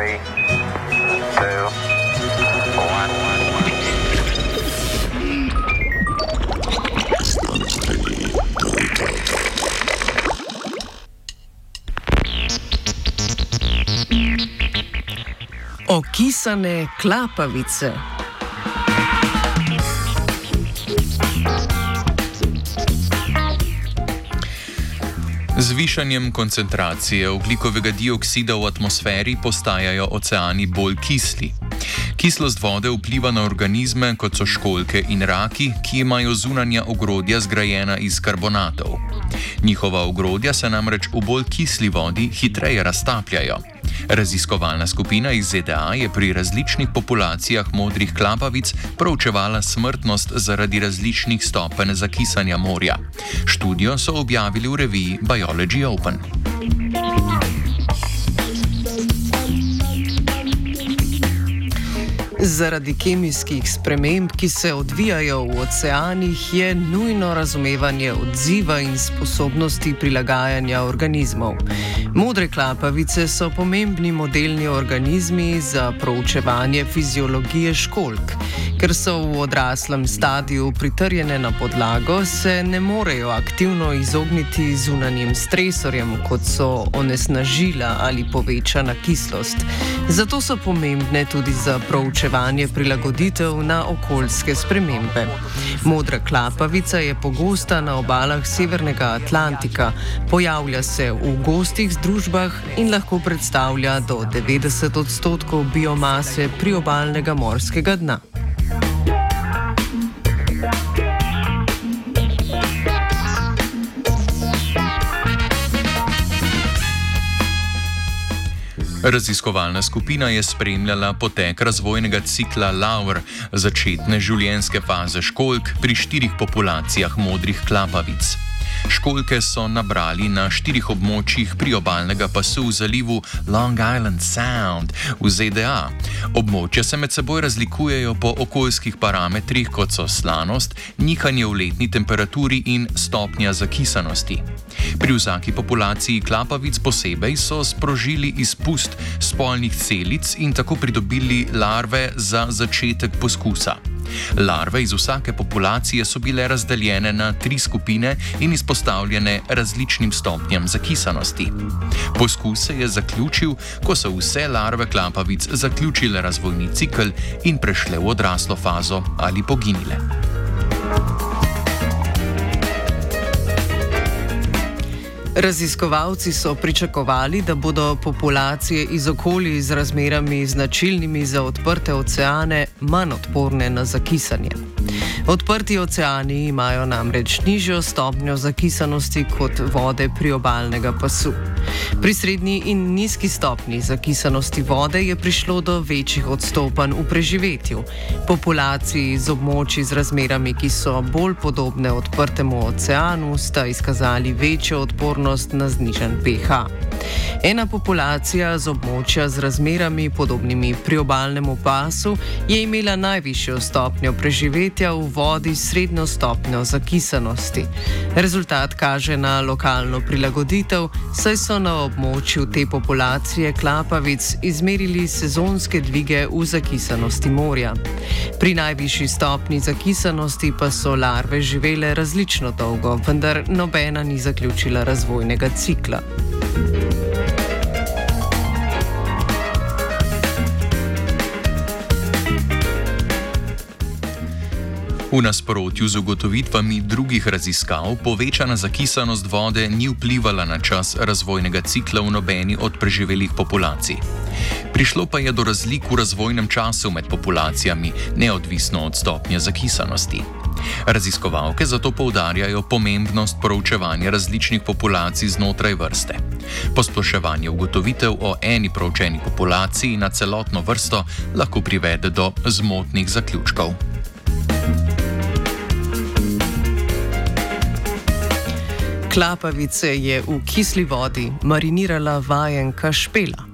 3, 2, 1. Okisane klapavice. Z višanjem koncentracije ogljikovega dioksida v atmosferi postajajo oceani bolj kisli. Kislost vode vpliva na organizme, kot so školjke in raki, ki imajo zunanja ogrodja zgrajena iz karbonatov. Njihova ogrodja se namreč v bolj kisli vodi hitreje raztapljajo. Raziskovalna skupina iz ZDA je pri različnih populacijah modrih klapavic proučevala smrtnost zaradi različnih stopenj zakisanja morja. Študijo so objavili v reviji Biology Open. Zaradi kemijskih sprememb, ki se odvijajo v oceanih, je nujno razumevanje odziva in sposobnosti prilagajanja organizmov. Modre klapavice so pomembni modelni organizmi za proučevanje fiziologije školjk. Ker so v odraslem stadiju pritrjene na podlago, se ne morejo aktivno izogniti zunanjim stresorjem, kot so onesnažila ali povečana kislost. Zato so pomembne tudi za proučevanje prilagoditev na okoljske spremembe. Modra klapavica je pogosta na obalah Severnega Atlantika, pojavlja se v gostih združbah in lahko predstavlja do 90% biomase priobalnega morskega dna. Raziskovalna skupina je spremljala potek razvojnega cikla Lauer, začetne življenjske faze školjk pri 4 populacijah modrih klapavic. Školjke so nabrali na 4 območjih priobalnega pasu v zalivu Long Island Sound v ZDA. Območja se med seboj razlikujejo po okoljskih parametrih, kot so slanost, nihanje v letni temperaturi in stopnja zakisanosti. Pri vsaki populaciji klapavic posebej so sprožili izpust spolnih celic in tako pridobili larve za začetek poskusa. Larve iz vsake populacije so bile razdeljene na 3 skupine in izpostavljene različnim stopnjam zakisanosti. Poskus se je zaključil, ko so vse larve klapavic zaključile razvojni cikel in prešle v odraslo fazo ali poginile. Raziskovalci so pričakovali, da bodo populacije iz okolij z razmerami značilnimi za odprte oceane manj odporne na zakisanje. Odprti oceani imajo namreč nižjo stopnjo zakisanosti kot vode priobalnega pasu. Pri srednji in nizki stopnji zakisanosti vode je prišlo do večjih odstopanj v preživetju. Populaciji z območji z razmerami, ki so bolj podobne odprtemu oceanu, sta izkazali večjo odpornost na znižan pH. Ena populacija z območja z razmerami podobnimi priobalnemu pasu je imela najvišjo stopnjo preživetja v vodi s srednjo stopnjo zakisanosti. Rezultat kaže na lokalno prilagoditev, saj so na območju te populacije klapavic izmerili sezonske dvige v zakisanosti morja. Pri najvišji stopnji zakisanosti pa so larve živele različno dolgo, vendar nobena ni zaključila razvojnega cikla. V nasprotju z ugotovitvami drugih raziskav, povečana zakisanost vode ni vplivala na čas razvojnega cikla v nobeni od preživelih populacij. Prišlo pa je do razlik v razvojnem času med populacijami, neodvisno od stopnje zakisanosti. Raziskovalke zato poudarjajo pomembnost proučevanja različnih populacij znotraj vrste. Posploševanje ugotovitev o eni proučeni populaciji na celotno vrsto lahko privede do zmotnih zaključkov. Klapavice je v kisli vodi marinirala vajenka Špela.